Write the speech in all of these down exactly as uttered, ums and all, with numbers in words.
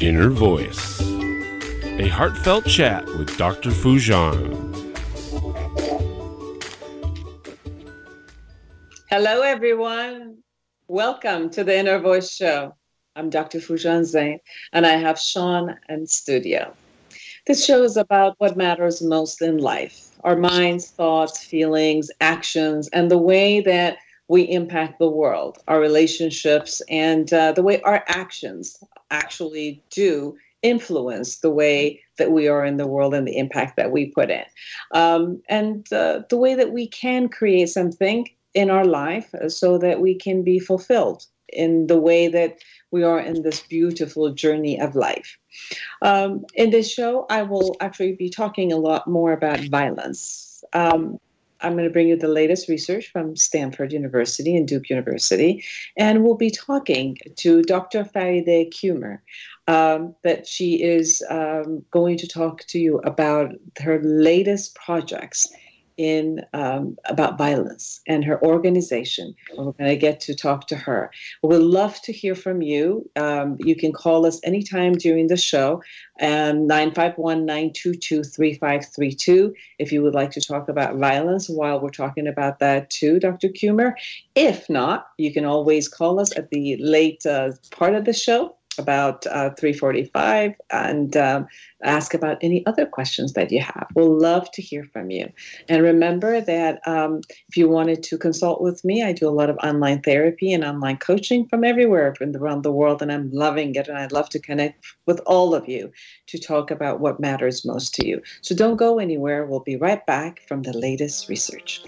Inner Voice, a heartfelt chat with Doctor Foojan. Hello, everyone. Welcome to the Inner Voice Show. I'm Doctor Foojan Zeine, and I have Sean in studio. This show is about what matters most in life, our minds, thoughts, feelings, actions, and the way that we impact the world, our relationships, and uh, the way our actions actually do influence the way that we are in the world and the impact that we put in. Um, and uh, the way that we can create something in our life so that we can be fulfilled in the way that we are in this beautiful journey of life. Um, in this show, I will actually be talking a lot more about violence. Um, I'm going to bring you the latest research from Stanford University and Duke University, and we'll be talking to Doctor Farideh Qumar, um, that she is um, going to talk to you about her latest projects in um, about violence and her organization. And we're going to get to talk to her. We'd love to hear from you. Um, you can call us anytime during the show, um, nine five one, nine two two, three five three two, if you would like to talk about violence while we're talking about that too, Doctor Qumar. If not, you can always call us at the late uh, part of the show, about uh, three forty-five, and um, ask about any other questions that you have. We'll love to hear from you. And remember that um, if you wanted to consult with me, I do a lot of online therapy and online coaching from everywhere from around the world, and I'm loving it, and I'd love to connect with all of you to talk about what matters most to you. So don't go anywhere. We'll be right back from the latest research.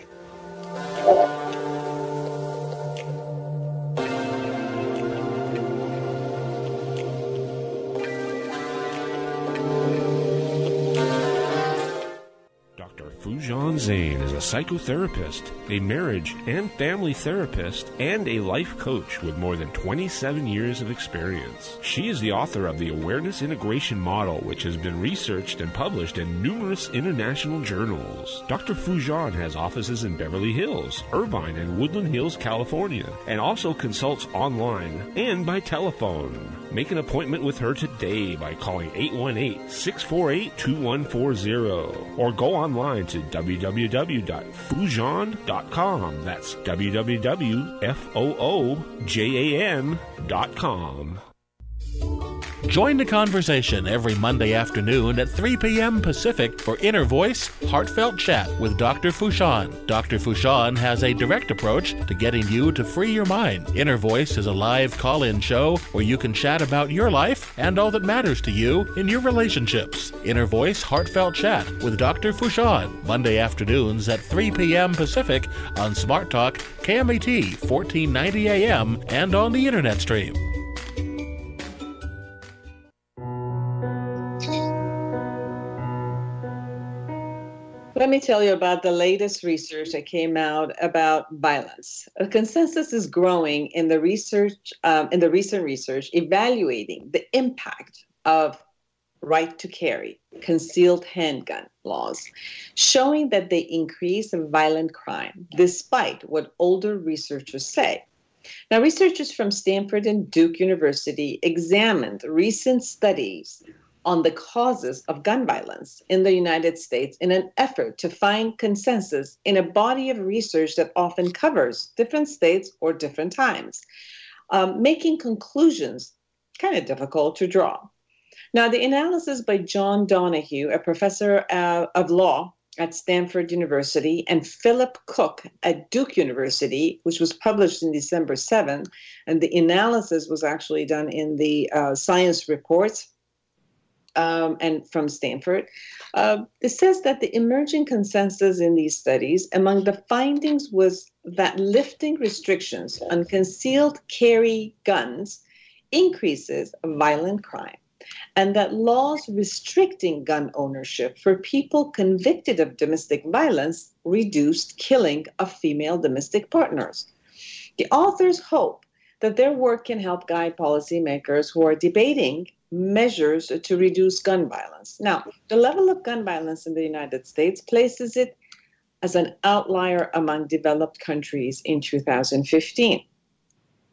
Foojan Zeine is a psychotherapist, a marriage and family therapist, and a life coach with more than twenty-seven years of experience. She is the author of the Awareness Integration Model, which has been researched and published in numerous international journals. Doctor Foojan has offices in Beverly Hills, Irvine, and Woodland Hills, California, and also consults online and by telephone. Make an appointment with her today by calling eight one eight, six four eight, two one four zero or go online to w w w dot foojan dot com. That's w w w dot foojan dot com. Join the conversation every Monday afternoon at three p.m. Pacific for Inner Voice Heartfelt Chat with Doctor Foojan. Doctor Foojan has a direct approach to getting you to free your mind. Inner Voice is a live call-in show where you can chat about your life and all that matters to you in your relationships. Inner Voice Heartfelt Chat with Doctor Foojan, Monday afternoons at three p.m. Pacific on Smart Talk, K M A T fourteen ninety A M, and on the Internet stream. Let me tell you about the latest research that came out about violence. A consensus is growing in the research, um, in the recent research, evaluating the impact of right to carry, concealed handgun laws, showing that they increase violent crime, despite what older researchers say. Now, researchers from Stanford and Duke University examined recent studies on the causes of gun violence in the United States in an effort to find consensus in a body of research that often covers different states or different times, um, making conclusions kind of difficult to draw. Now, the analysis by John Donahue, a professor uh, of law at Stanford University, and Philip Cook at Duke University, which was published in December seventh, and the analysis was actually done in the uh, Science Reports, Um, and from Stanford, uh, it says that the emerging consensus in these studies among the findings was that lifting restrictions on concealed carry guns increases violent crime, and that laws restricting gun ownership for people convicted of domestic violence reduced killing of female domestic partners. The authors hope that their work can help guide policymakers who are debating measures to reduce gun violence. Now, the level of gun violence in the United States places it as an outlier among developed countries in two thousand fifteen.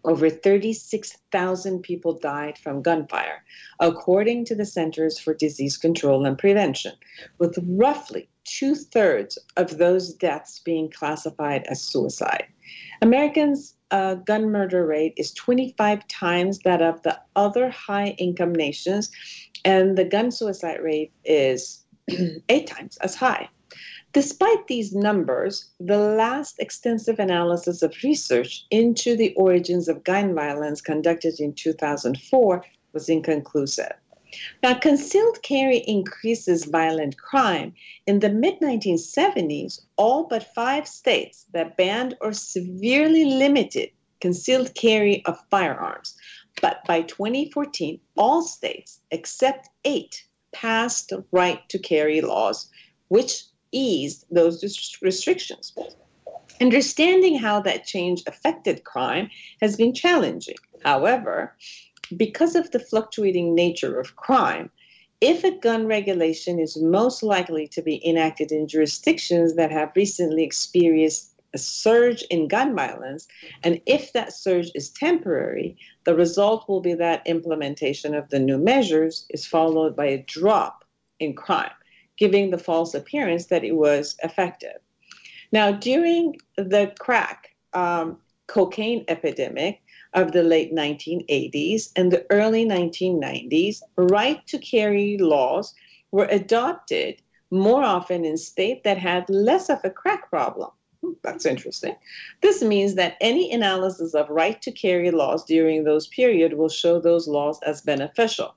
Over thirty-six thousand people died from gunfire, according to the Centers for Disease Control and Prevention, with roughly two-thirds of those deaths being classified as suicide. Americans' uh, gun murder rate is twenty-five times that of the other high-income nations, and the gun suicide rate is eight times as high. Despite these numbers, the last extensive analysis of research into the origins of gun violence conducted in two thousand four was inconclusive. Now, concealed carry increases violent crime. In the mid nineteen seventies, all but five states that banned or severely limited concealed carry of firearms. But by twenty fourteen, all states except eight passed right to carry laws, which eased those restrictions. Understanding how that change affected crime has been challenging. However, because of the fluctuating nature of crime, if a gun regulation is most likely to be enacted in jurisdictions that have recently experienced a surge in gun violence, and if that surge is temporary, the result will be that implementation of the new measures is followed by a drop in crime, giving the false appearance that it was effective. Now, during the crack um, cocaine epidemic of the late nineteen eighties and the early nineteen nineties, right to carry laws were adopted more often in states that had less of a crack problem. That's interesting. This means that any analysis of right to carry laws during those periods will show those laws as beneficial.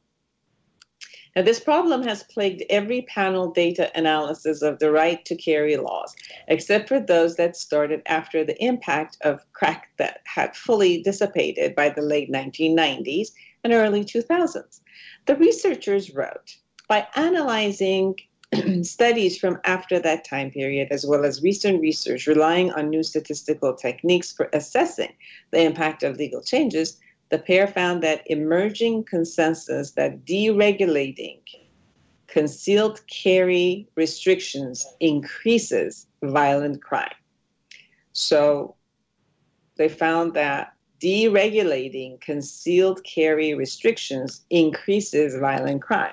Now, this problem has plagued every panel data analysis of the right to carry laws, except for those that started after the impact of crack that had fully dissipated by the late nineteen nineties and early two thousands. The researchers wrote, by analyzing studies from after that time period, as well as recent research relying on new statistical techniques for assessing the impact of legal changes, the pair found that emerging consensus that deregulating concealed carry restrictions increases violent crime. So they found that deregulating concealed carry restrictions increases violent crime.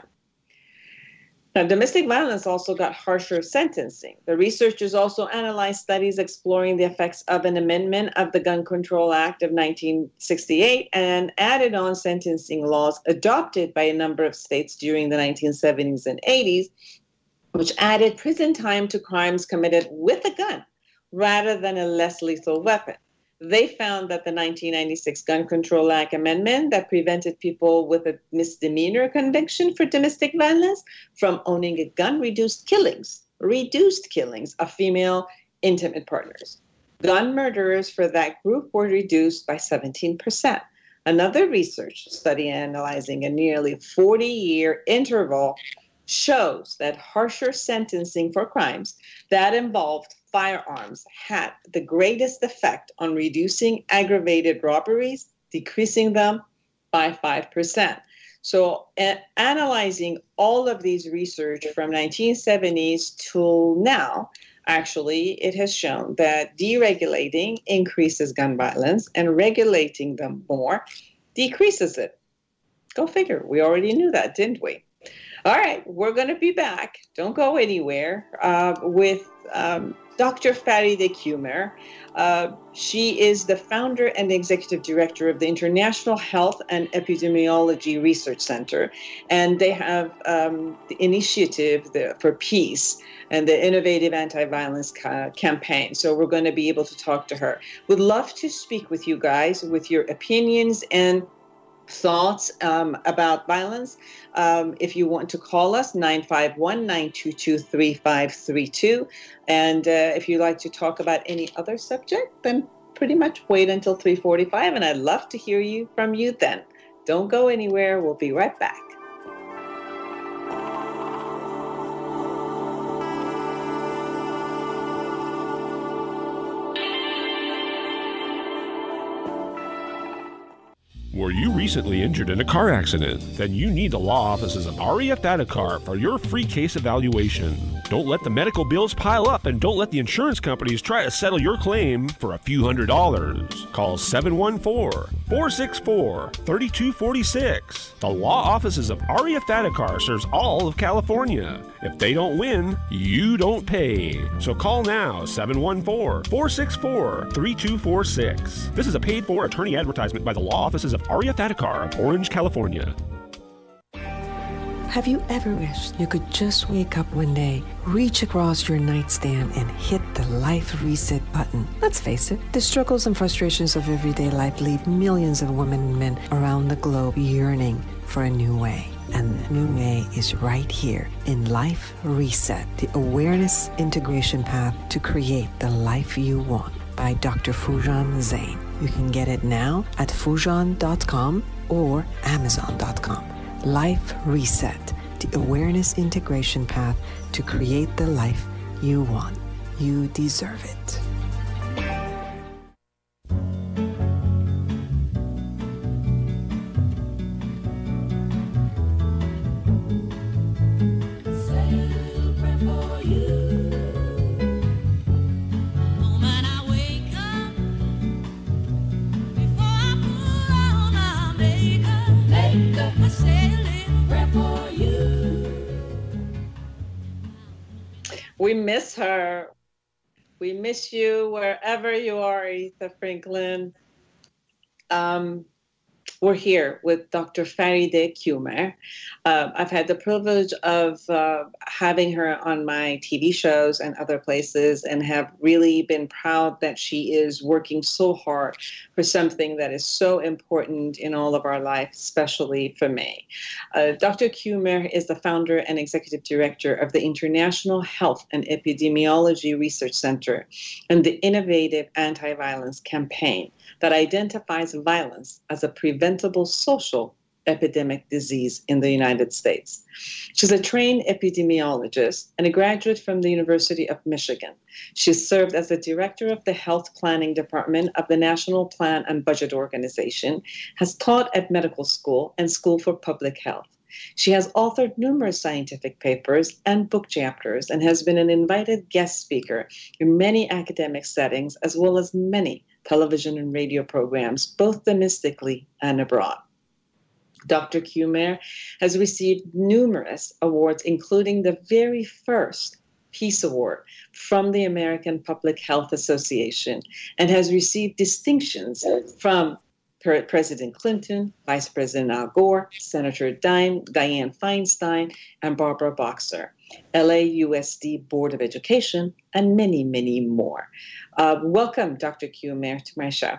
Now, domestic violence also got harsher sentencing. The researchers also analyzed studies exploring the effects of an amendment of the Gun Control Act of nineteen sixty-eight and added on sentencing laws adopted by a number of states during the nineteen seventies and eighties, which added prison time to crimes committed with a gun rather than a less lethal weapon. They found that the nineteen ninety-six Gun Control Act amendment that prevented people with a misdemeanor conviction for domestic violence from owning a gun reduced killings, reduced killings of female intimate partners. Gun murderers for that group were reduced by seventeen percent. Another research study analyzing a nearly forty-year interval shows that harsher sentencing for crimes that involved firearms had the greatest effect on reducing aggravated robberies, decreasing them by five percent. So uh, analyzing all of these research from nineteen seventies till now, actually, it has shown that deregulating increases gun violence and regulating them more decreases it. Go figure. We already knew that, didn't we? All right, we're going to be back. Don't go anywhere uh, with um, Doctor Farida Kumer. Uh, she is the founder and executive director of the International Health and Epidemiology Research Center, and they have um, the initiative the, for peace and the innovative anti-violence ca- campaign. So we're going to be able to talk to her. Would love to speak with you guys with your opinions and thoughts um, about violence. Um, if you want to call us, nine five one, nine two two, three five three two. And uh, if you'd like to talk about any other subject, then pretty much wait until three forty-five, and I'd love to hear you from you then. Don't go anywhere. We'll be right back. Were you recently injured in a car accident? Then you need the law offices of Aria Thadakar for your free case evaluation. Don't let the medical bills pile up, and don't let the insurance companies try to settle your claim for a few hundred dollars. Call seven one four, four six four, three two four six. The law offices of Aria Thadakar serves all of California. If they don't win, you don't pay. So call now, seven one four, four six four, three two four six. This is a paid-for attorney advertisement by the law offices of Aria Thadakar of Orange, California. Have you ever wished you could just wake up one day, reach across your nightstand, and hit the life reset button? Let's face it, the struggles and frustrations of everyday life leave millions of women and men around the globe yearning for a new way. And the new way is right here in Life Reset, the awareness integration path to create the life you want by Doctor Foojan Zeine. You can get it now at foojan dot com or amazon dot com. Life Reset, the awareness integration path to create the life you want. You deserve it. We miss her. We miss you wherever you are, Aretha Franklin. Um, we're here with Doctor Faride Kumer. Uh, I've had the privilege of uh, having her on my T V shows and other places, and have really been proud that she is working so hard for something that is so important in all of our life, especially for me. Uh, Doctor Kumer is the founder and executive director of the International Health and Epidemiology Research Center and the innovative anti-violence campaign that identifies violence as a preventable social epidemic disease in the United States. She's a trained epidemiologist and a graduate from the University of Michigan. She served as the director of the Health Planning Department of the National Plan and Budget Organization, has taught at medical school and School for Public Health. She has authored numerous scientific papers and book chapters, and has been an invited guest speaker in many academic settings, as well as many television and radio programs, both domestically and abroad. Doctor Kumer has received numerous awards, including the very first Peace Award from the American Public Health Association, and has received distinctions from President Clinton, Vice President Al Gore, Senator Dianne, Dianne Feinstein, and Barbara Boxer, L A U S D Board of Education, and many, many more. Uh, welcome, Doctor Kumer, to my show.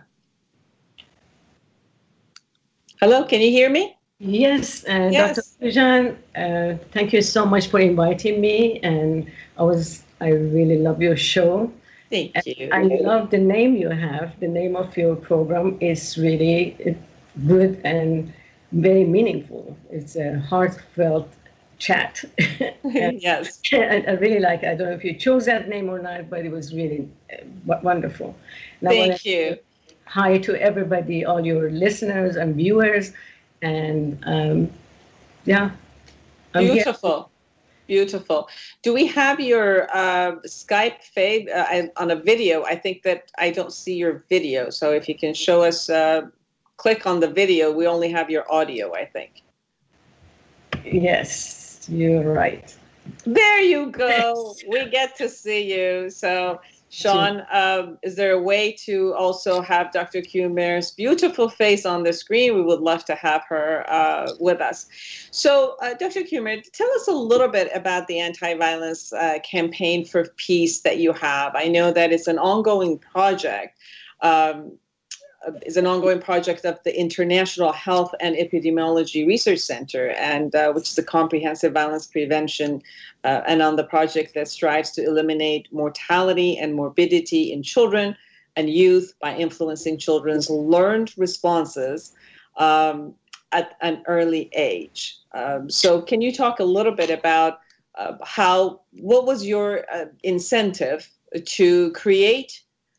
Hello, can you hear me? Yes, uh, yes. Doctor Foojan, uh, thank you so much for inviting me, and I was I really love your show. Thank you. I love the name you have. The name of your program is really good and very meaningful. It's a heartfelt chat. Yes. I, I really like it. I don't know if you chose that name or not, but it was really uh, wonderful. And Thank you. Hi to everybody, all your listeners and viewers. And um, yeah. I'm Beautiful. Here. Beautiful. Do we have your uh, Skype, Fabe, uh, I, on a video? I think that I don't see your video. So if you can show us, uh, click on the video. We only have your audio, I think. Yes, you're right. There you go. We get to see you. So, Sean, um, is there a way to also have Doctor Kumer's beautiful face on the screen? We would love to have her uh, with us. So, uh, Doctor Kumer, tell us a little bit about the anti-violence uh, campaign for peace that you have. I know that it's an ongoing project. Um, is an ongoing project of the International Health and Epidemiology Research Center, and uh, which is a comprehensive violence prevention, uh, and on the project that strives to eliminate mortality and morbidity in children and youth by influencing children's learned responses um, at an early age. Um, so can you talk a little bit about uh, how, what was your uh, incentive to create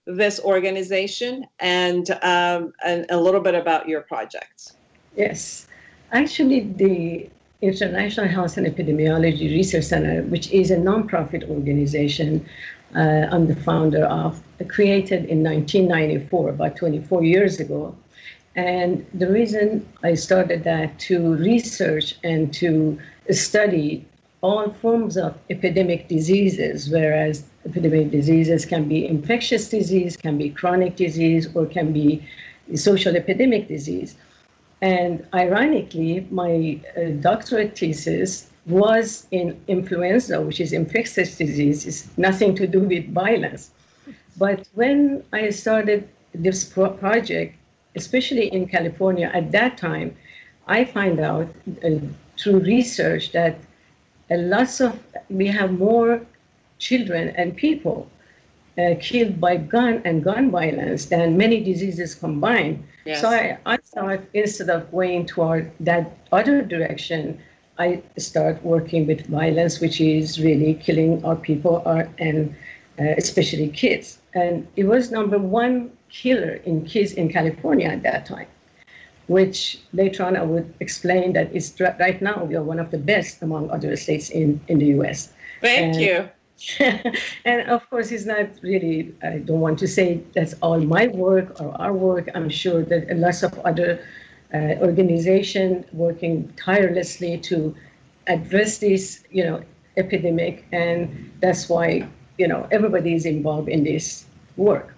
this organization and, um, and a little bit about your projects. Yes. Actually, the International Health and Epidemiology Research Center, which is a nonprofit organization uh, I'm the founder of, created in nineteen ninety-four, about twenty-four years ago. And the reason I started that to research and to study all forms of epidemic diseases, whereas epidemic diseases can be infectious disease, can be chronic disease, or can be social epidemic disease. And ironically, my uh, doctorate thesis was in influenza, which is infectious disease. It's nothing to do with violence. But when I started this pro- project, especially in California at that time, I find out uh, through research that a lots of, we have more children and people uh, killed by gun and gun violence than many diseases combined. Yes. So I, I thought instead of going toward that other direction, I start working with violence, which is really killing our people, our, and uh, especially kids. And it was number one killer in kids in California at that time, which later on I would explain that it's right now we are one of the best among other states in, in the U S. Thank and, you. And of course, it's not really, I don't want to say that's all my work or our work. I'm sure that lots of other uh, organizations working tirelessly to address this, you know, epidemic. And that's why, you know, everybody is involved in this work.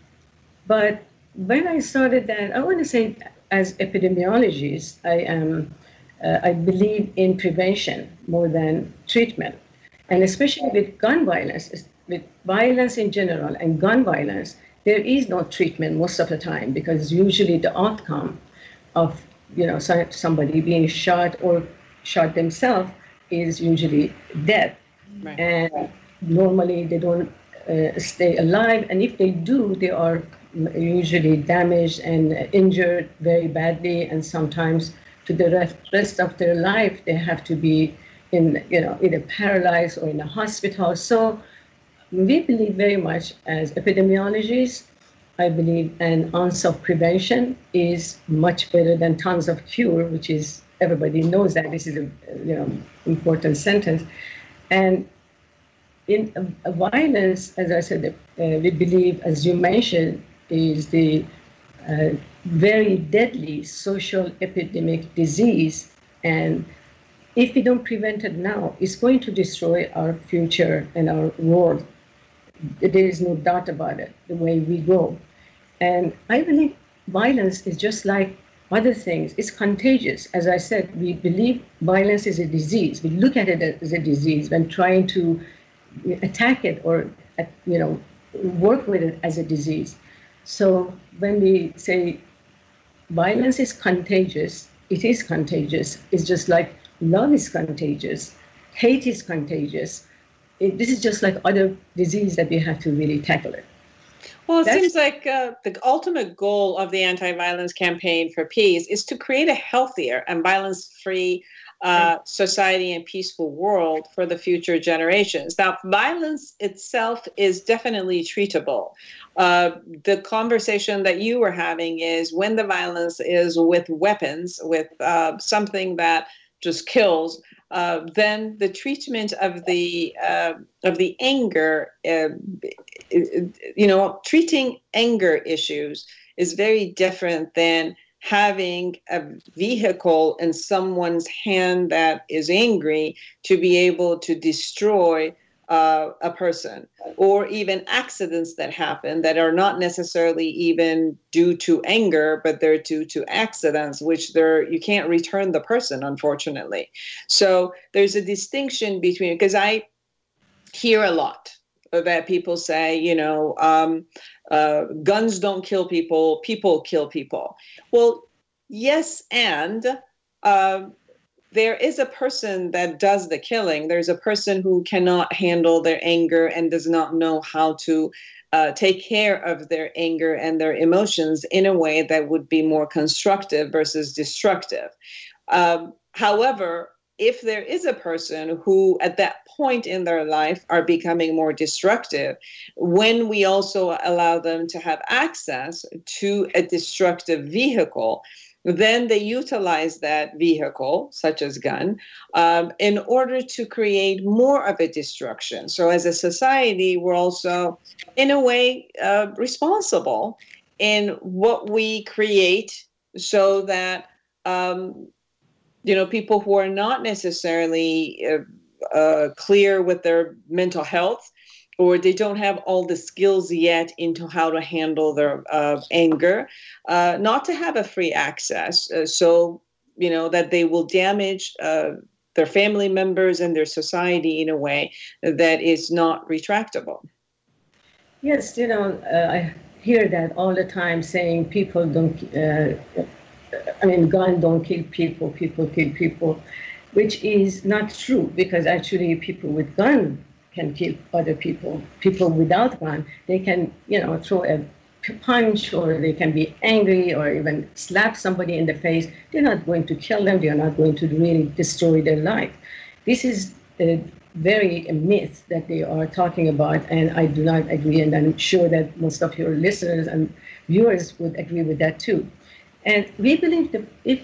But when I started that, I want to say, as epidemiologist, I am, uh, I believe in prevention more than treatment. And especially with gun violence, with violence in general and gun violence, there is no treatment most of the time because usually the outcome of, you know, somebody being shot or shot themselves is usually death. Right. And normally they don't uh, stay alive. And if they do, they are usually damaged and injured very badly. And sometimes to the rest of their life, they have to be in, you know, either paralyzed or in a hospital. So we believe very much as epidemiologists, I believe an ounce of prevention is much better than tons of cure, which is, everybody knows that this is a, you know, important sentence. And in uh, violence, as I said, uh, we believe, as you mentioned, is the uh, very deadly social epidemic disease. And if we don't prevent it now, it's going to destroy our future and our world. There is no doubt about it, the way we go. And I believe violence is just like other things. It's contagious. As I said, we believe violence is a disease. We look at it as a disease when trying to attack it or, you know, work with it as a disease. So when we say violence is contagious, it is contagious. It's just like love is contagious, hate is contagious. It, this is just like other disease that we have to really tackle it. Well, it That's, seems like uh, the ultimate goal of the Anti-Violence Campaign for Peace is to create a healthier and violence-free uh, society and peaceful world for the future generations. Now, violence itself is definitely treatable. Uh, the conversation that you were having is when the violence is with weapons, with uh, something that just kills, uh, then the treatment of the uh, of the anger, uh, you know, treating anger issues is very different than having a vehicle in someone's hand that is angry to be able to destroy uh, a person, or even accidents that happen that are not necessarily even due to anger, but they're due to accidents, which they're, you can't return the person, unfortunately. So there's a distinction between, because I hear a lot that people say, you know, um, uh, guns don't kill people, people kill people. Well, yes, and uh, there is a person that does the killing. There's a person who cannot handle their anger and does not know how to uh, take care of their anger and their emotions in a way that would be more constructive versus destructive. Um, however, if there is a person who at that point in their life are becoming more destructive, when we also allow them to have access to a destructive vehicle, then they utilize that vehicle, such as gun, um, in order to create more of a destruction. So as a society, we're also, in a way, uh, responsible in what we create, so that, um, you know, people who are not necessarily uh, uh, clear with their mental health, or they don't have all the skills yet into how to handle their uh, anger, uh, not to have a free access, uh, so, you know, that they will damage uh, their family members and their society in a way that is not retractable. Yes, you know, uh, I hear that all the time, saying people don't, uh, I mean, gun don't kill people, people kill people, which is not true, because actually people with gun can kill other people. People without gun, they can, you know, throw a punch, or they can be angry, or even slap somebody in the face. They're not going to kill them. They're not going to really destroy their life. This is a very a myth that they are talking about, and I do not agree, and I'm sure that most of your listeners and viewers would agree with that too. And we believe that if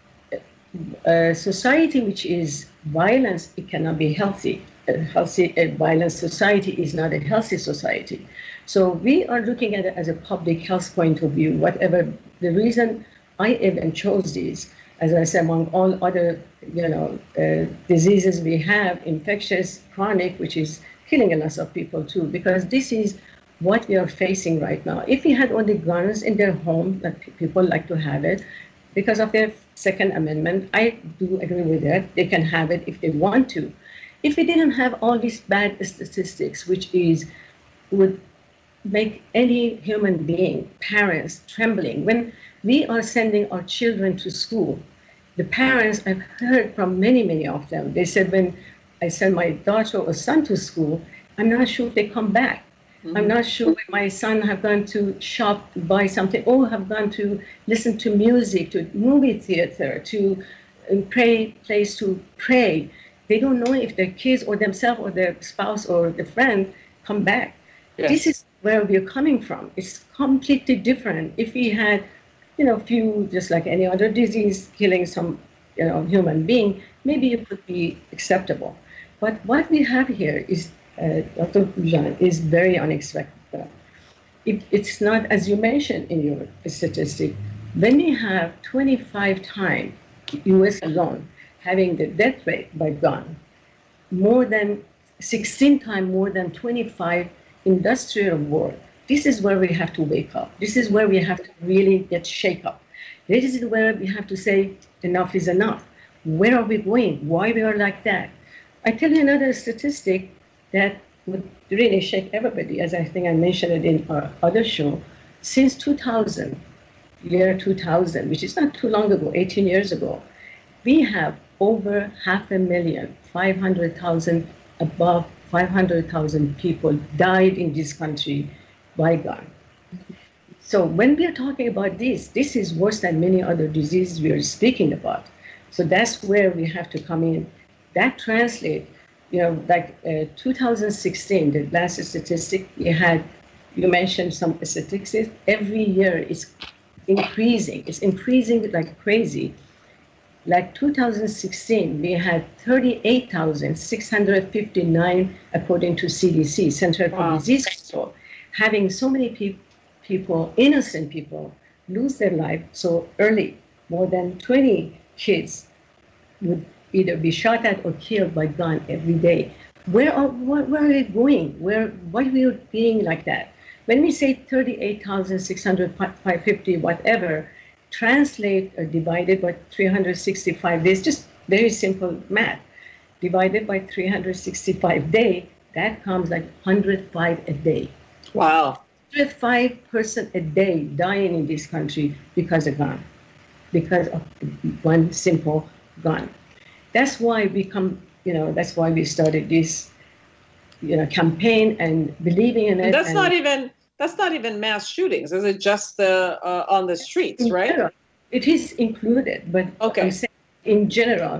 a society which is violence, it cannot be healthy. A healthy, a violent society is not a healthy society. So we are looking at it as a public health point of view. Whatever the reason I even chose this, as I said, among all other, you know, uh, diseases we have, infectious, chronic, which is killing a lot of people too, because this is what we are facing right now. If we had only guns in their home, that people like to have it, because of their Second Amendment, I do agree with that. They can have it if they want to. If we didn't have all these bad statistics, which is would make any human being, parents, trembling. When we are sending our children to school, the parents, I've heard from many, many of them, they said, when I send my daughter or son to school, I'm not sure if they come back. Mm-hmm. I'm not sure when my son have gone to shop to buy something, or have gone to listen to music, to movie theater, to a pray, place to pray. They don't know if their kids or themselves or their spouse or their friend come back. Yes. This is where we're coming from. It's completely different. If we had, you know, few, just like any other disease, killing some, you know, human being, maybe it would be acceptable. But what we have here is, uh, Doctor Foujan, is very unexpected. It, it's not, as you mentioned in your statistic, when we have twenty-five times, U S alone, having the death rate by gun, more than sixteen times more than twenty-five industrial war. This is where we have to wake up. This is where we have to really get shake up. This is where we have to say enough is enough. Where are we going? Why we are like that? I tell you another statistic that would really shake everybody, as I think I mentioned it in our other show. Since two thousand, year two thousand, which is not too long ago, eighteen years ago, we have over half a million, five hundred thousand, above five hundred thousand people died in this country by gun. So when we are talking about this, this is worse than many other diseases we are speaking about. So that's where we have to come in. That translates, you know, like uh, two thousand sixteen, the last statistic we had, you mentioned some statistics, every year it's increasing. It's increasing like crazy. Like two thousand sixteen, we had thirty-eight thousand six hundred fifty-nine, according to C D C, Center for wow. Disease Control, having so many pe- people, innocent people, lose their life so early. More than twenty kids would either be shot at or killed by gun every day. Where are, where, where are they going? Where, why are we being like that? When we say thirty-eight thousand six hundred fifty, whatever, translate or divided by three hundred sixty-five days, just very simple math. Divided by three hundred sixty-five days, that comes like one hundred five a day. Wow. one hundred five person a day dying in this country because of gun, because of one simple gun. That's why we come, you know, that's why we started this, you know, campaign and believing in it. And that's and not even, that's not even mass shootings. Is it just uh, uh, on the streets, right? General, it is included, but okay. I'm saying in general,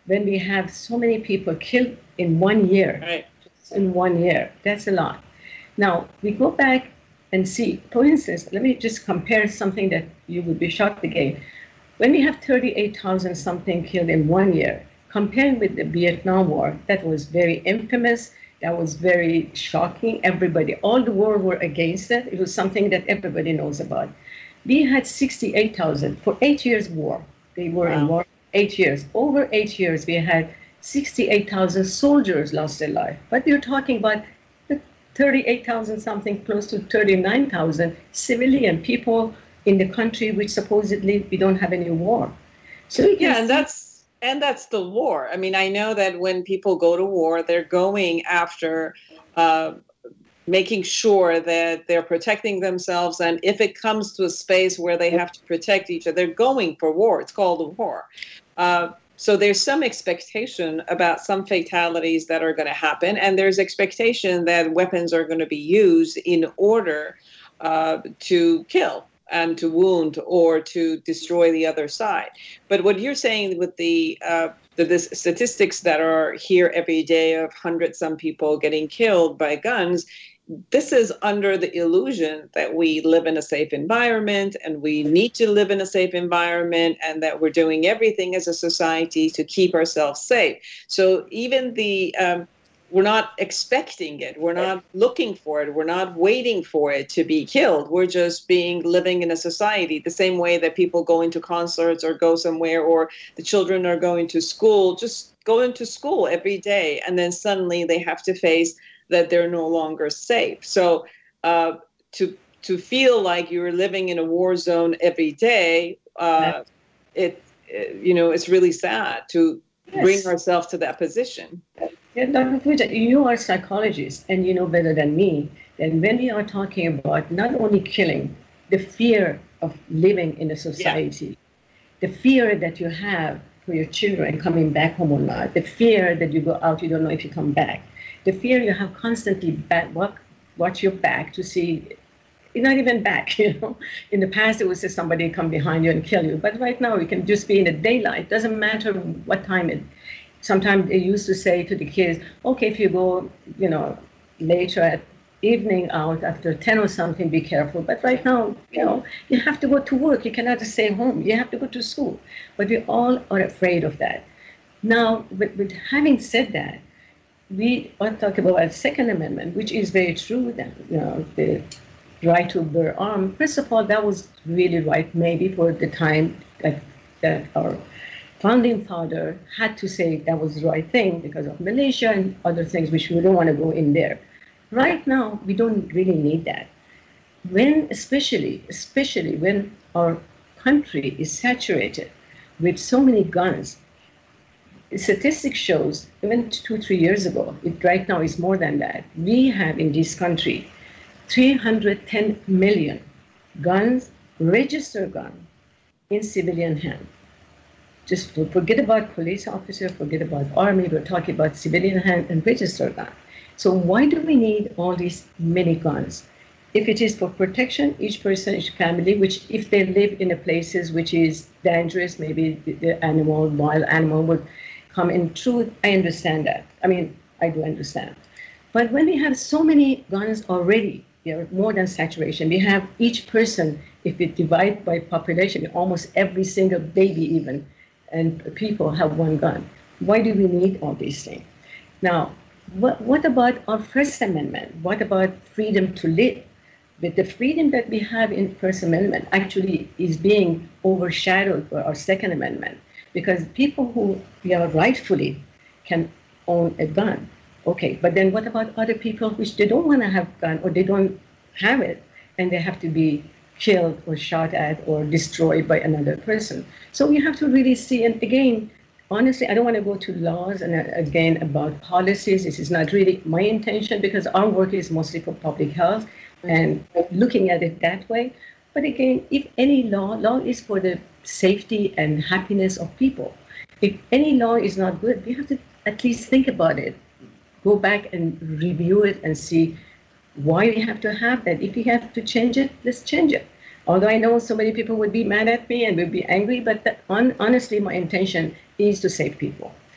when we have so many people killed in one year, Right. in one year, that's a lot. Now, we go back and see, for instance, let me just compare something that you would be shocked again. When we have thirty-eight thousand something killed in one year, comparing with the Vietnam War, that was very infamous, that was very shocking. Everybody, all the world were against it. It was something that everybody knows about. We had sixty-eight thousand for eight years war. They were Wow. in war eight years. Over eight years, we had sixty-eight thousand soldiers lost their life. But you're talking about thirty-eight thousand something, close to thirty-nine thousand civilian people in the country, which supposedly we don't have any war. So you can Yeah, and see- that's and that's the war. I mean, I know that when people go to war, they're going after uh, making sure that they're protecting themselves, and if it comes to a space where they have to protect each other, they're going for war. It's called a war. Uh, so there's some expectation about some fatalities that are going to happen, and there's expectation that weapons are going to be used in order uh, to kill and to wound or to destroy the other side. But what you're saying with the uh, the this statistics that are here every day of hundred some people getting killed by guns, this is under the illusion that we live in a safe environment and we need to live in a safe environment and that we're doing everything as a society to keep ourselves safe. So even the um, we're not expecting it. We're not looking for it. We're not waiting for it to be killed. We're just being living in a society the same way that people go into concerts or go somewhere, or the children are going to school, just going to school every day. And then suddenly they have to face that they're no longer safe. So uh, to to feel like you're living in a war zone every day, uh, it, it you know, it's really sad to Yes. bring ourselves to that position. Yeah, Doctor Pooja, you are a psychologist, and you know better than me that when we are talking about not only killing, the fear of living in a society, the fear that you have for your children coming back home or not, the fear that you go out, you don't know if you come back, the fear you have constantly back, watch, watch your back to see, you're not even back, you know. In the past, it was just somebody come behind you and kill you. But right now, you can just be in the daylight. Doesn't matter what time it. Sometimes they used to say to the kids, okay, if you go, you know, later at evening out after ten or something, be careful. But right now, you know, you have to go to work. You cannot just stay home. You have to go to school. But we all are afraid of that. Now, with, with having said that, we are talking about the Second Amendment, which is very true. That, you know, the right to bear arms. First of all, that was really right, maybe for the time that that our founding father had to say that was the right thing because of militia and other things, which we don't want to go in there. Right now, we don't really need that. When, especially, especially when our country is saturated with so many guns, statistics shows, even two, three years ago, it right now is more than that. We have in this country three hundred ten million guns, registered guns, in civilian hands. Just forget about police officers, forget about army, we're talking about civilian hands and registered guns. So why do we need all these many guns? If it is for protection, each person, each family, which if they live in a places which is dangerous, maybe the, the animal, wild animal would come in. Truth, I understand that. I mean, I do understand. But when we have so many guns already, there are more than saturation. We have each person, if we divide by population, almost every single baby even, and people have one gun. Why do we need all these things? Now, what, what about our First Amendment? What about freedom to live? But the freedom that we have in First Amendment actually is being overshadowed by our Second Amendment, because people who we are rightfully can own a gun. Okay, but then what about other people which they don't want to have gun or they don't have it and they have to be killed or shot at or destroyed by another person? So we have to really see, and again, honestly, I don't want to go to laws and uh, again about policies. This is not really my intention because our work is mostly for public health and looking at it that way. But again, if any law, law is for the safety and happiness of people. If any law is not good, we have to at least think about it. Go back and review it and see why we have to have that. If we have to change it, let's change it. Although I know so many people would be mad at me and would be angry, but that, on, honestly, my intention is to save people.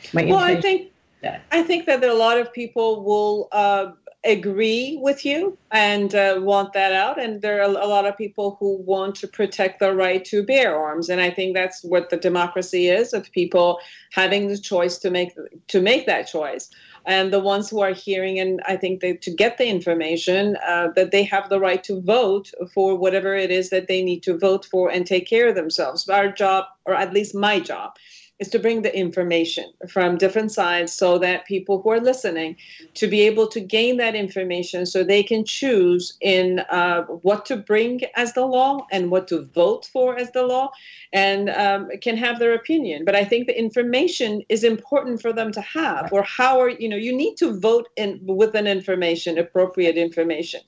My well, I intention think is that. I think that a lot of people will uh, agree with you and uh, want that out, and there are a lot of people who want to protect the right to bear arms, and I think that's what the democracy is, of people having the choice to make to make that choice. And the ones who are hearing, and I think that to get the information, uh, that they have the right to vote for whatever it is that they need to vote for and take care of themselves. Our job, or at least my job, is to bring the information from different sides so that people who are listening to be able to gain that information so they can choose in uh, what to bring as the law and what to vote for as the law, and um, can have their opinion. But I think the information is important for them to have, or how are, you know, you need to vote in with an information, appropriate information.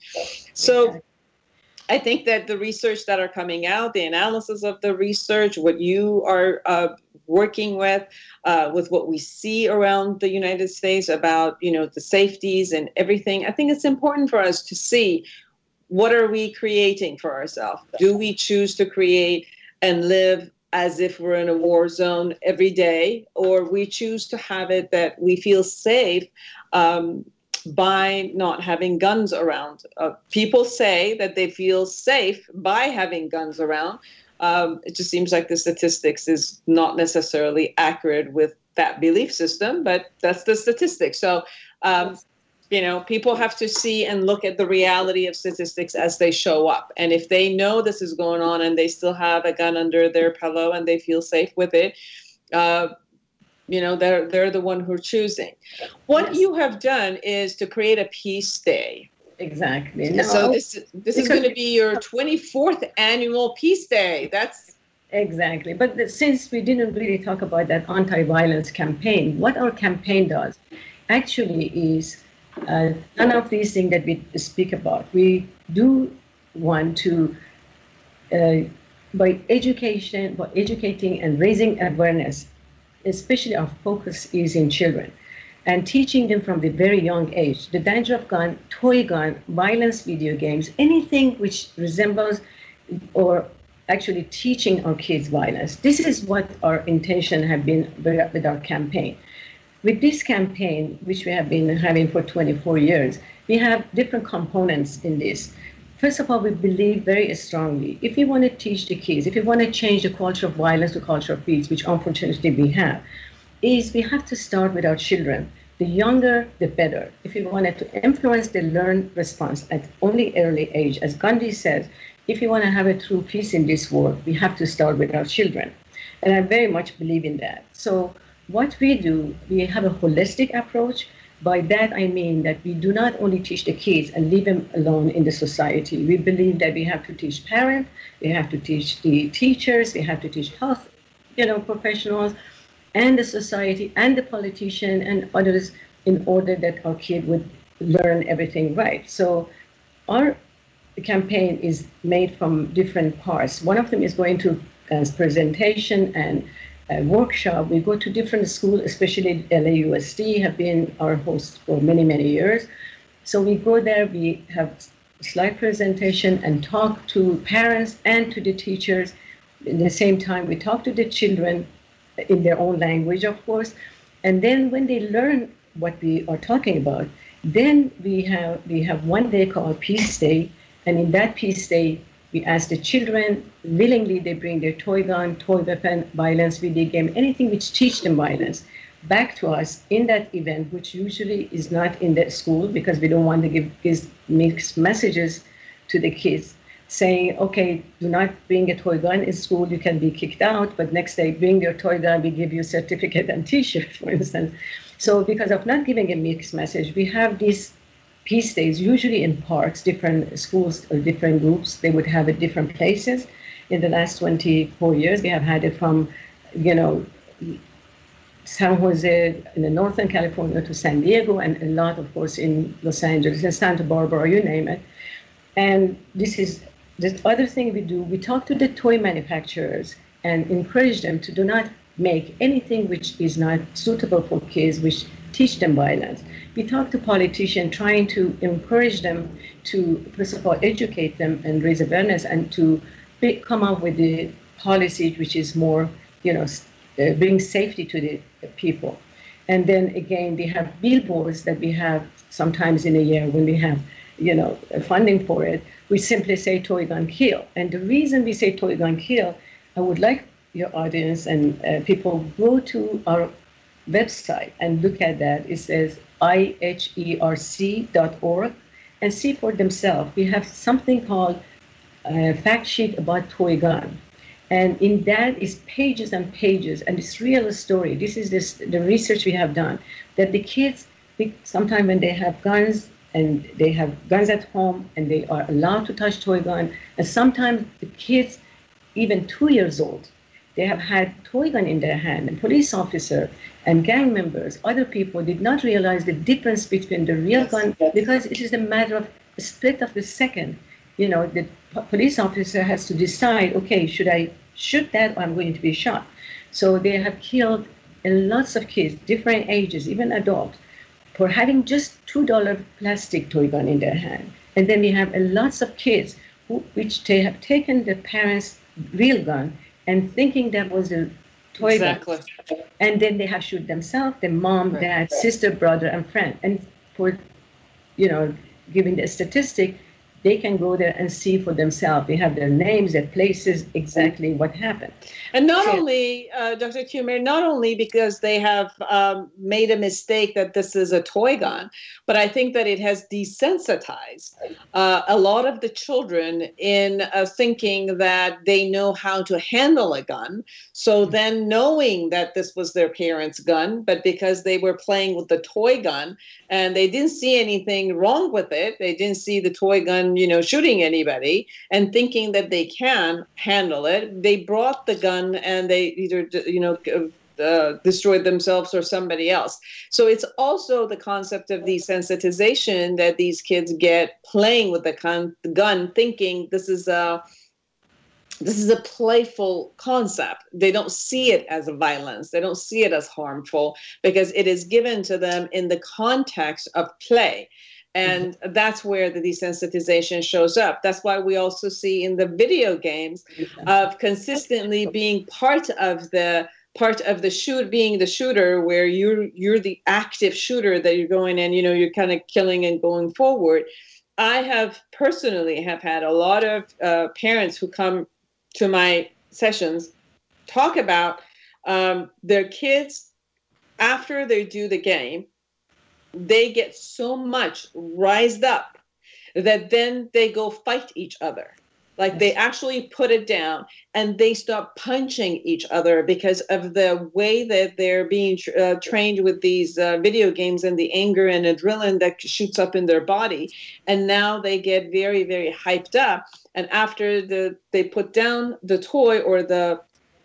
So I think that the research that are coming out, the analysis of the research, what you are uh, working with, uh, with what we see around the United States about, you know, the safeties and everything, I think it's important for us to see, what are we creating for ourselves? Do we choose to create and live as if we're in a war zone every day, or we choose to have it that we feel safe um, by not having guns around? Uh, people say that they feel safe by having guns around. Um, it just seems like the statistics is not necessarily accurate with that belief system, but that's the statistics. So, um, you know, people have to see and look at the reality of statistics as they show up. And if they know this is going on and they still have a gun under their pillow and they feel safe with it, uh, you know, they're they're the one who are choosing. What Yes. you have done is to create a peace day. Exactly. No, So this this is because- going to be your twenty-fourth annual Peace Day. That's Exactly. But the, since we didn't really talk about that anti-violence campaign, what our campaign does actually is uh, none of these things that we speak about. We do want to, uh, by education, by educating and raising awareness, especially our focus is in children, and teaching them from the very young age the danger of gun, toy gun, violence, video games, anything which resembles or actually teaching our kids violence. This is what our intention have been with our campaign. With this campaign, which we have been having for twenty-four years, we have different components in this. First of all, we believe very strongly, if you want to teach the kids, if you want to change the culture of violence to culture of peace, which unfortunately we have, is we have to start with our children. The younger, the better. If you wanted to influence the learned response at only early age, as Gandhi says, if you want to have a true peace in this world, we have to start with our children. And I very much believe in that. So what we do, we have a holistic approach. By that, I mean that we do not only teach the kids and leave them alone in the society. We believe that we have to teach parents, we have to teach the teachers, we have to teach health, you know, professionals, and the society, and the politician, and others, in order that our kid would learn everything right. So our campaign is made from different parts. One of them is going to as presentation and a workshop. We go to different schools, especially L A U S D have been our host for many, many years. So we go there, we have slide presentation and talk to parents and to the teachers. At the same time, we talk to the children in their own language, of course. And then when they learn what we are talking about, then we have we have one day called Peace Day. And in that Peace Day, we ask the children, willingly they bring their toy gun, toy weapon, violence, video game, anything which teach them violence, back to us in that event, which usually is not in the school because we don't want to give these mixed messages to the kids, saying, okay, do not bring a toy gun in school, you can be kicked out, but next day bring your toy gun, we give you a certificate and t-shirt, for instance. So because of not giving a mixed message, we have these Peace Days, usually in parks, different schools or different groups, they would have it different places. In the last twenty-four years, we have had it from, you know, San Jose in the northern California to San Diego, and a lot, of course, in Los Angeles and Santa Barbara, you name it. And this is the other thing we do. We talk to the toy manufacturers and encourage them to do not make anything which is not suitable for kids, which teach them violence. We talk to politicians, trying to encourage them to, first of all, educate them and raise awareness, and to be, come up with the policy which is more, you know, uh, bring safety to the people. And then again, they have billboards that we have sometimes in a year when we have, you know, funding for it. We simply say toy gun kill. And the reason we say toy gun kill, I would like your audience and uh, people go to our website and look at that. It says I H E R C dot org and see for themselves. We have something called a fact sheet about toy gun. And in that is pages and pages, and it's real story. This is this, the research we have done, that the kids, sometimes when they have guns, and they have guns at home, and they are allowed to touch toy gun, and sometimes the kids, even two years old, they have had toy gun in their hand, and police officer and gang members, other people did not realize the difference between the real gun, because it is a matter of a split of the second. You know, the police officer has to decide, okay, should I shoot that or I'm going to be shot? So they have killed lots of kids, different ages, even adults, for having just two dollar plastic toy gun in their hand. And then we have lots of kids who, which they have taken the parents' real gun and thinking that was a toy exactly. gun. And then they have shoot themselves, their mom, right. dad, sister, brother, and friend. And for, you know, giving the statistic, they can go there and see for themselves. They have their names, their places, exactly what happened. And not So- only, uh, Doctor Kumer, not only because they have um, made a mistake that this is a toy gun, but I think that it has desensitized uh, a lot of the children in uh, thinking that they know how to handle a gun. So then knowing that this was their parents' gun, but because they were playing with the toy gun and they didn't see anything wrong with it, they didn't see the toy gun, you know, shooting anybody, and thinking that they can handle it, they brought the gun and they either, you know, uh, destroyed themselves or somebody else. So it's also the concept of desensitization that these kids get playing with the con- gun, thinking this is a this is a playful concept. They don't see it as a violence. They don't see it as harmful because it is given to them in the context of play. And that's where the desensitization shows up. That's why we also see in the video games of consistently being part of the part of the shoot, being the shooter, where you're you're the active shooter that you're going and, you know, you're kind of killing and going forward. I have personally have had a lot of uh, parents who come to my sessions talk about um, their kids after they do the game. They get so much rised up that then they go fight each other. Like they actually put it down and they start punching each other because of the way that they're being uh, trained with these uh, video games and the anger and adrenaline that shoots up in their body. And now they get very, very hyped up. And after the they put down the toy or the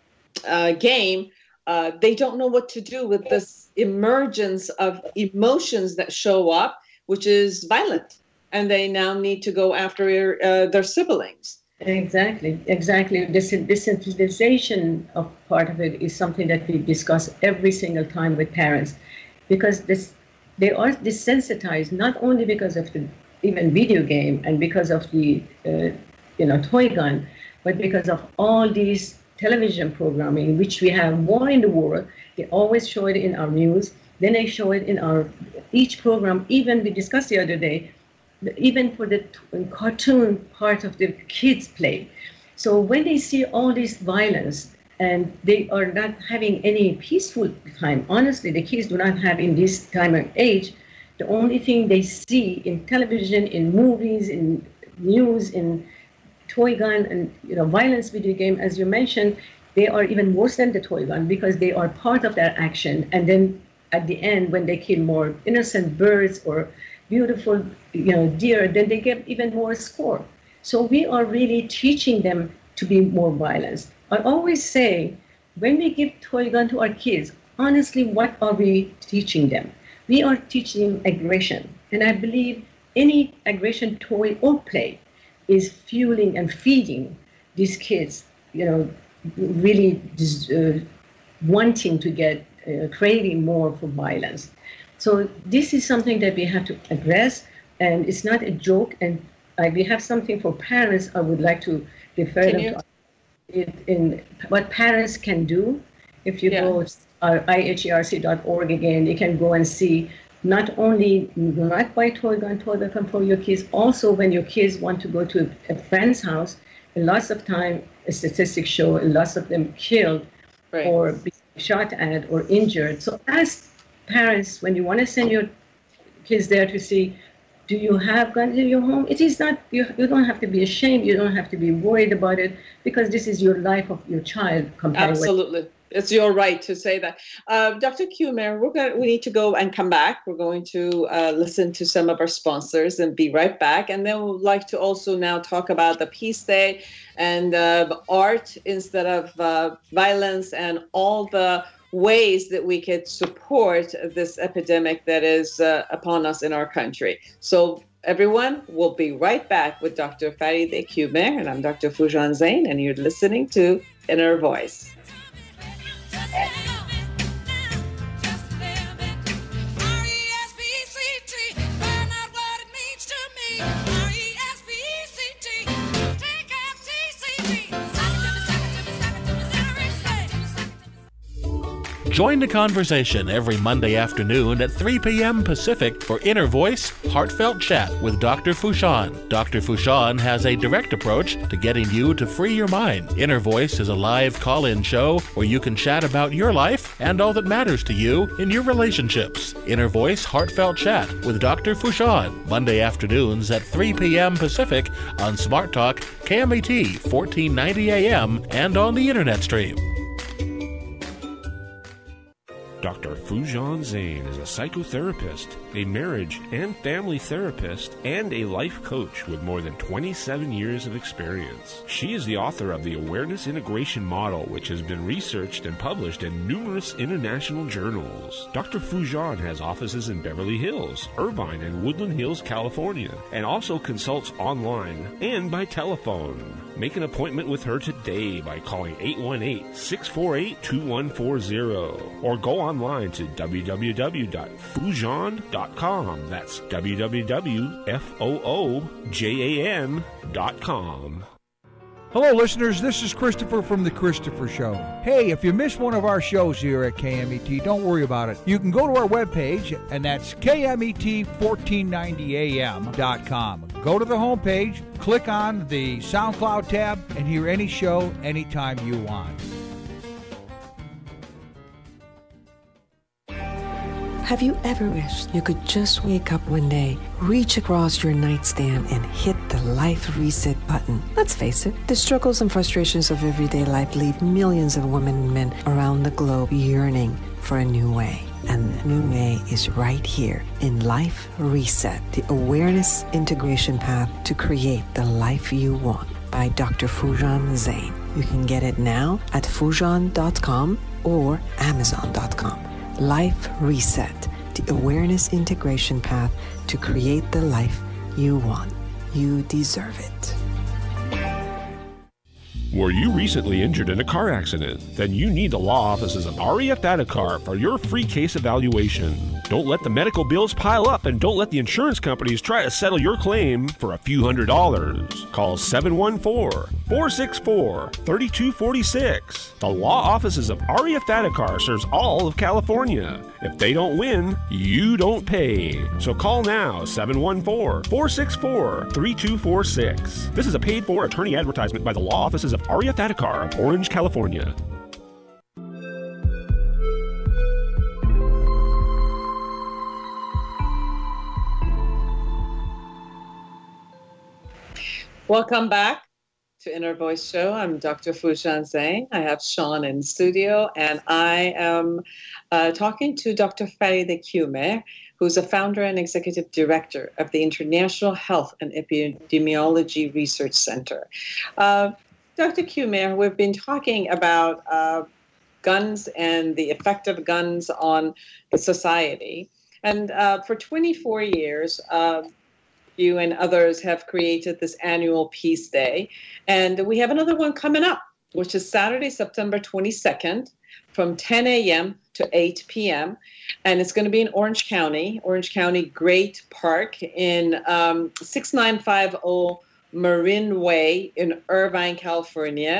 uh, game, uh, they don't know what to do with this emergence of emotions that show up, which is violent. And they now need to go after uh, their siblings. Exactly, exactly. This desensitization of part of it is something that we discuss every single time with parents, because this they are desensitized not only because of the even video game and because of the uh, you know toy gun, but because of all these television programming, which we have more in the world. They always show it in our news. Then they show it in our each program. Even we discussed the other day. Even for the t- cartoon part of the kids play. So when they see all this violence and they are not having any peaceful time, honestly, the kids do not have in this time of age, the only thing they see in television, in movies, in news, in toy gun and you know violence video game, as you mentioned, they are even worse than the toy gun because they are part of that action. And then at the end, when they kill more innocent birds or beautiful, you know, deer, then they get even more score. So we are really teaching them to be more violent. I always say, when we give toy gun to our kids, honestly, what are we teaching them? We are teaching aggression. And I believe any aggression toy or play is fueling and feeding these kids, you know, really uh, wanting to get, uh, craving more for violence. So this is something that we have to address, and it's not a joke. And uh, we have something for parents. I would like to refer Can them you? to it in what parents can do. If you Yeah. go uh, I H E R C dot org again. You can go and see not only not buy toy gun, toy weapon for your kids, also when your kids want to go to a friend's house, lots of time statistics show lots of them killed right. or being shot at or injured. So as parents, when you want to send your kids there to see, do you have guns in your home? It is not, you, you don't have to be ashamed. You don't have to be worried about it because this is your life of your child. Absolutely. With It's your right to say that. Uh, Doctor Kumer, we're going we need to go and come back. We're going to uh, listen to some of our sponsors and be right back. And then we'd like to also now talk about the Peace Day and uh, art instead of uh, violence and all the ways that we could support this epidemic that is uh, upon us in our country. So everyone, we'll be right back with Doctor Farideh Kumer, and I'm Doctor Foojan Zeine, and you're listening to Inner Voice. Join the conversation every Monday afternoon at three p.m. Pacific for Inner Voice Heartfelt Chat with Doctor Foojan. Doctor Foojan has a direct approach to getting you to free your mind. Inner Voice is a live call-in show where you can chat about your life and all that matters to you in your relationships. Inner Voice Heartfelt Chat with Doctor Foojan, Monday afternoons at three p.m. Pacific on Smart Talk, K M E T fourteen ninety A M, and on the Internet stream. Doctor Foojan Zeine is a psychotherapist, a marriage and family therapist, and a life coach with more than twenty-seven years of experience. She is the author of the Awareness Integration Model, which has been researched and published in numerous international journals. Doctor Foojan has offices in Beverly Hills, Irvine, and Woodland Hills, California, and also consults online and by telephone. Make an appointment with her today by calling eight one eight, six four eight, two one four zero or go online to w w w dot foojan dot com. That's w w w dot foojan dot com. Hello, listeners. This is Christopher from The Christopher Show. Hey, if you missed one of our shows here at K M E T, don't worry about it. You can go to our webpage, and that's K M E T fourteen ninety A M dot com. Go to the homepage, click on the SoundCloud tab, and hear any show anytime you want. Have you ever wished you could just wake up one day, reach across your nightstand, and hit the life reset button? Let's face it, the struggles and frustrations of everyday life leave millions of women and men around the globe yearning for a new way. And the new way is right here in Life Reset, the awareness integration path to create the life you want by Doctor Foojan Zeine. You can get it now at foojan dot com or amazon dot com. Life Reset, the awareness integration path to create the life you want. You deserve it. Were you recently injured in a car accident? Then you need the law offices of Aria Thadakar for your free case evaluation. Don't let the medical bills pile up, and don't let the insurance companies try to settle your claim for a few hundred dollars. Call seven one four, four six four, three two four six. The law offices of Aria Thadakar serves all of California. If they don't win, you don't pay. So call now, seven one four, four six four, three two four six. This is a paid-for attorney advertisement by the law offices of Aria Thadakar of Orange, California. Welcome back to Inner Voice Show. I'm Doctor Foojan Zeine. I have Sean in studio, and I am uh, talking to Doctor Farideh Kumer, who's a founder and executive director of the International Health and Epidemiology Research Center. Uh, Doctor Kumer, we've been talking about uh, guns and the effect of guns on society. And uh, for twenty-four years, uh, you and others have created this annual Peace Day. And we have another one coming up, which is Saturday, September twenty-second from ten a.m. to eight p.m. And it's going to be in Orange County, Orange County Great Park in um, six nine five zero Marin Way in Irvine, California.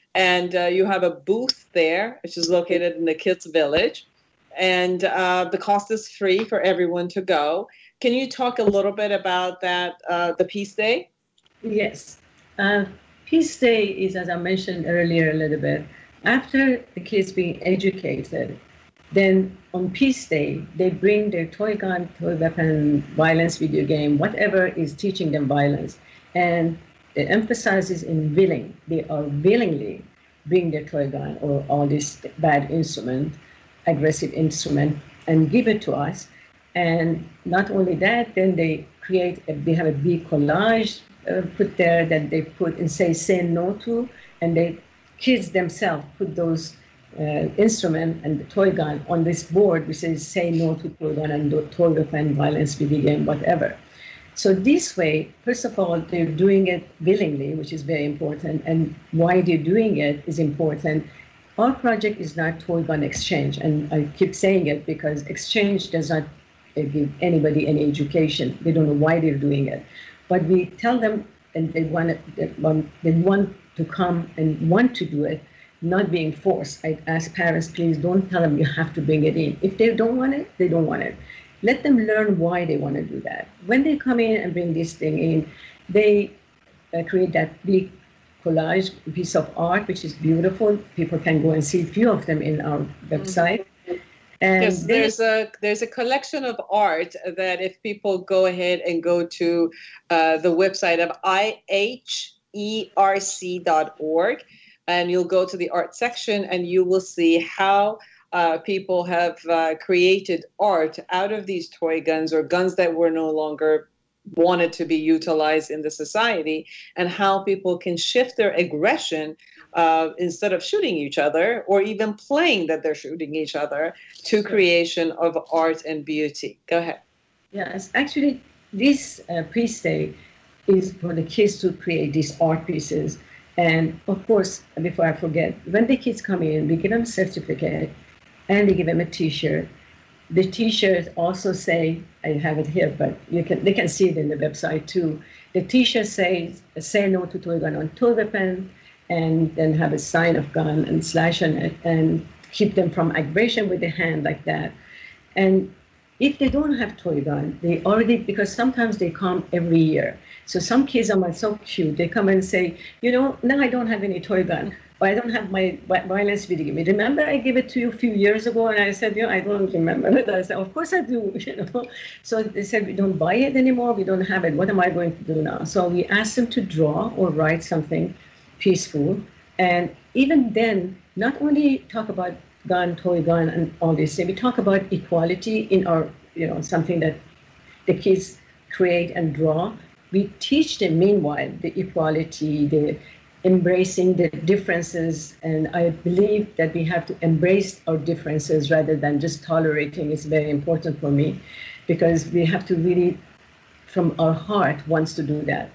And uh, you have a booth there, which is located in the Kids Village. And uh, the cost is free for everyone to go. Can you talk a little bit about that, uh, the Peace Day? Yes. Uh, Peace Day is, as I mentioned earlier a little bit, after the kids being educated, then on Peace Day, they bring their toy gun, toy weapon, violence video game, whatever is teaching them violence. And it emphasizes in willing. They are willingly bring their toy gun or all this bad instrument, aggressive instrument, and give it to us. And not only that, then they create, a, they have a big collage uh, put there that they put and say, say no to, and they, kids themselves put those uh, instrument and the toy gun on this board, which says, say no to toy gun and toy weapon, violence, video game, whatever. So this way, first of all, they're doing it willingly, which is very important, and why they're doing it is important. Our project is not toy gun exchange, and I keep saying it because exchange does not give anybody any education. They don't know why they're doing it. But we tell them, and they want, they want, they want to come and want to do it, not being forced. I ask parents, please don't tell them you have to bring it in. If they don't want it, they don't want it. Let them learn why they want to do that. When they come in and bring this thing in, they uh, create that big collage piece of art, which is beautiful. People can go and see a few of them in our website. And yes, there's a there's a collection of art that if people go ahead and go to uh, the website of I H E R C dot org, and you'll go to the art section and you will see how uh, people have uh, created art out of these toy guns or guns that were no longer wanted to be utilized in the society, and how people can shift their aggression uh, instead of shooting each other or even playing that they're shooting each other to creation of art and beauty. Go ahead. Yes, actually, this uh, Peace Day is for the kids to create these art pieces. And of course, before I forget, when the kids come in, we give them a certificate and we give them a T-shirt. The T-shirts also say, I have it here, but you can they can see it in the website too. The T-shirt says, say no to toy gun on toy weapon, and then have a sign of gun and slash on it, and keep them from aggression with the hand like that. And if they don't have toy gun, they already, because sometimes they come every year. So some kids are so cute, they come and say, you know, now I don't have any toy gun, or I don't have my violence video game. Remember I gave it to you a few years ago? And I said, you know, I don't remember it. I said, of course I do, you know. So they said, we don't buy it anymore, we don't have it. What am I going to do now? So we asked them to draw or write something peaceful. And even then, not only talk about gun, toy gun, and all this, we talk about equality in our, you know, something that the kids create and draw. We teach them, meanwhile, the equality, the embracing the differences. And I believe that we have to embrace our differences rather than just tolerating. It's very important for me, because we have to really, from our heart, wants to do that.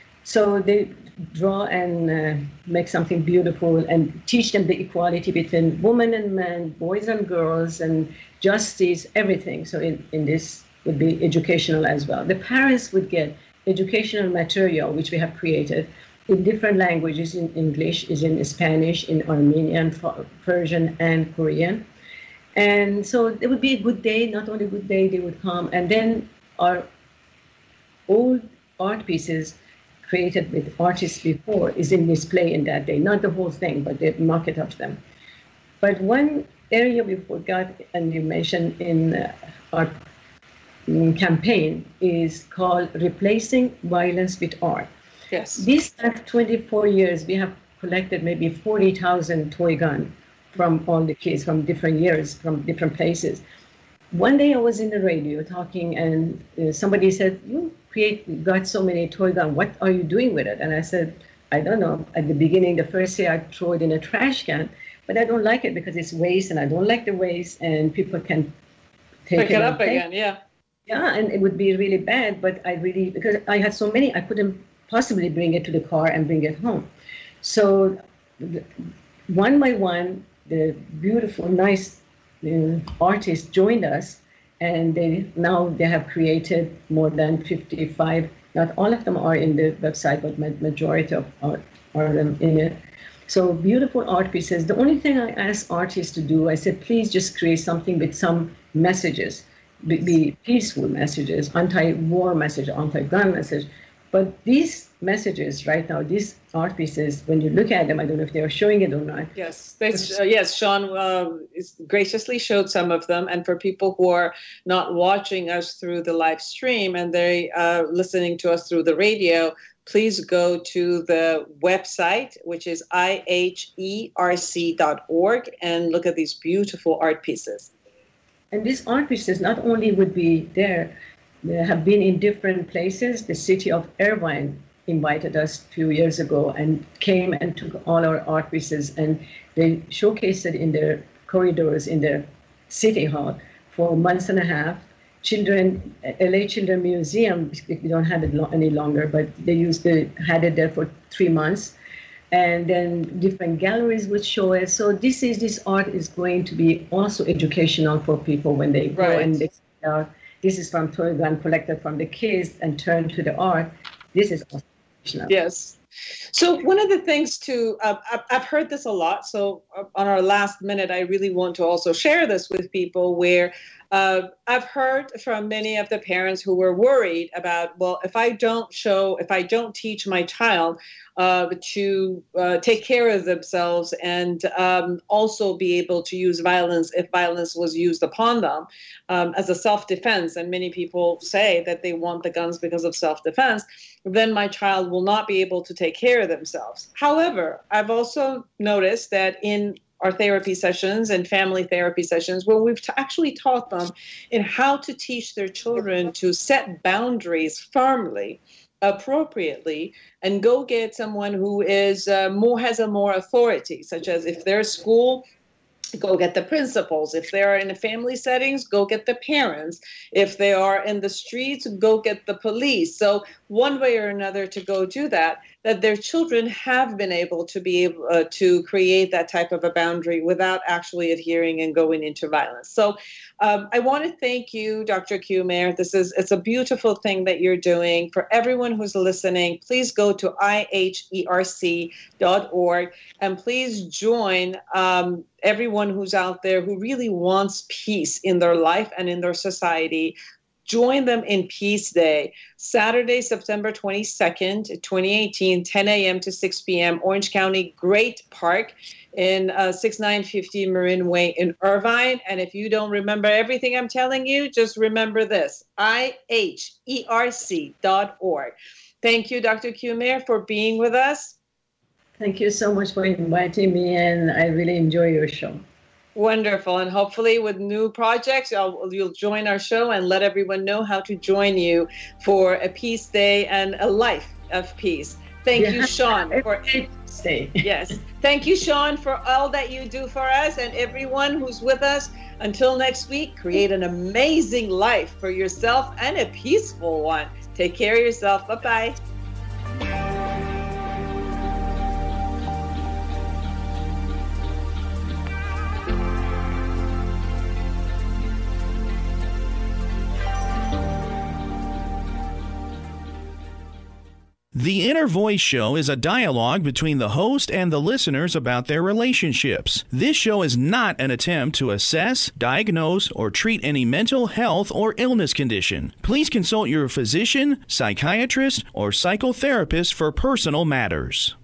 So they draw and uh, make something beautiful and teach them the equality between women and men, boys and girls, and justice, everything. So in, in this would be educational as well. The parents would get educational material, which we have created in different languages, in English, is in Spanish, in Armenian, Persian, and Korean. And so it would be a good day, not only a good day, they would come. And then our old art pieces created with artists before is in display in that day, not the whole thing, but the market of them. But one area we forgot, and you mentioned in uh, our um, campaign, is called Replacing Violence with Art. Yes. These last twenty-four years, we have collected maybe forty thousand toy guns from all the kids from different years, from different places. One day I was in the radio talking, and uh, somebody said, you create, got so many toy guns, what are you doing with it? And I said, I don't know. At the beginning, the first day I throw it in a trash can, but I don't like it because it's waste, and I don't like the waste, and people can take Pick it, it up take. again, yeah. Yeah, and it would be really bad, but I really, because I had so many, I couldn't possibly bring it to the car and bring it home. So one by one, the beautiful, nice uh, artists joined us, and they now they have created more than fifty-five. Not all of them are in the website, but majority of are, are in it. So beautiful art pieces. The only thing I ask artists to do, I said, please just create something with some messages, be, be peaceful messages, anti-war message, anti-gun message. But these messages right now, these art pieces, when you look at them, I don't know if they are showing it or not. Yes, they, uh, yes, Sean uh, is graciously showed some of them. And for people who are not watching us through the live stream and they are uh, listening to us through the radio, please go to the website, which is I H E R C dot org, and look at these beautiful art pieces. And these art pieces not only would be there, they have been in different places. The city of Irvine invited us a few years ago and came and took all our art pieces, and they showcased it in their corridors in their city hall for months and a half. Children, L A Children Museum, we don't have it lo- any longer, but they used to, had it there for three months. And then different galleries would show it. So this is this art is going to be also educational for people when they go right. and they uh, this is from toy gun collected from the kids and turned to the art. This is also educational. Yes. So one of the things to, uh, I've heard this a lot. So on our last minute, I really want to also share this with people where uh, I've heard from many of the parents who were worried about, well, if I don't show, if I don't teach my child uh, to uh, take care of themselves and um, also be able to use violence if violence was used upon them um, as a self-defense, and many people say that they want the guns because of self-defense, then my child will not be able to take care of themselves. However, I've also noticed that in our therapy sessions and family therapy sessions, where we've t- actually taught them in how to teach their children to set boundaries firmly, appropriately, and go get someone who is uh, more has a more authority, such as if they're school, go get the principals. If they're in the family settings, go get the parents. If they are in the streets, go get the police. So one way or another to go do that, that their children have been able to be able uh, to create that type of a boundary without actually adhering and going into violence. So um, I want to thank you, Doctor Qmer. This is, it's a beautiful thing that you're doing. For everyone who's listening, please go to I H E R C dot org and please join um, everyone who's out there who really wants peace in their life and in their society. Join them in Peace Day, Saturday, September twenty-second, twenty eighteen, ten a.m. to six p.m., Orange County Great Park in uh, sixty-nine fifty Marin Way in Irvine. And if you don't remember everything I'm telling you, just remember this, I H E R C dot org. Thank you, Doctor Qmer, for being with us. Thank you so much for inviting me, and I really enjoy your show. Wonderful. And hopefully with new projects, I'll, you'll join our show and let everyone know how to join you for a Peace Day and a life of peace. Thank yeah. you, Sean. For Day. Yes. Thank you, Sean, for all that you do for us and everyone who's with us. Until next week, create an amazing life for yourself and a peaceful one. Take care of yourself. Bye-bye. The Inner Voice Show is a dialogue between the host and the listeners about their relationships. This show is not an attempt to assess, diagnose, or treat any mental health or illness condition. Please consult your physician, psychiatrist, or psychotherapist for personal matters.